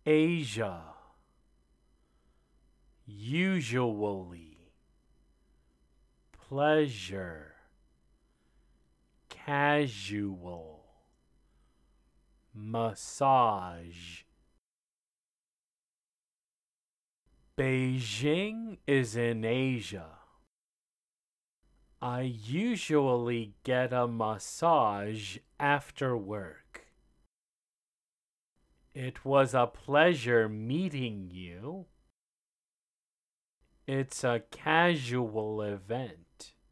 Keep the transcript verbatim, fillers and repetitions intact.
Asia. Usually. Pleasure. Casual. Massage. Beijing is in Asia. I usually get a massage after work. It was a pleasure meeting you. It's a casual event.